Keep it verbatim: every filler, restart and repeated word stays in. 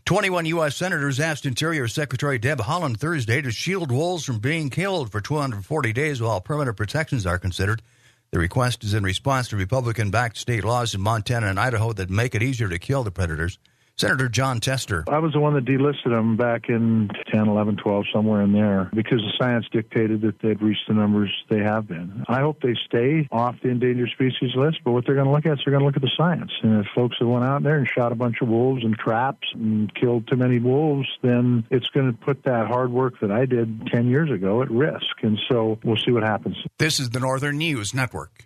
twenty-one U S senators asked Interior Secretary Deb Haaland Thursday to shield wolves from being killed for two hundred forty days while permanent protections are considered. The request is in response to Republican-backed state laws in Montana and Idaho that make it easier to kill the predators. Senator John Tester. I was the one that delisted them back in ten, eleven, twelve, somewhere in there, because the science dictated that they'd reached the numbers they have been. I hope they stay off the endangered species list, but what they're going to look at is they're going to look at the science. And if folks have went out there and shot a bunch of wolves and traps and killed too many wolves, then it's going to put that hard work that I did ten years ago at risk. And so we'll see what happens. This is the Northern News Network.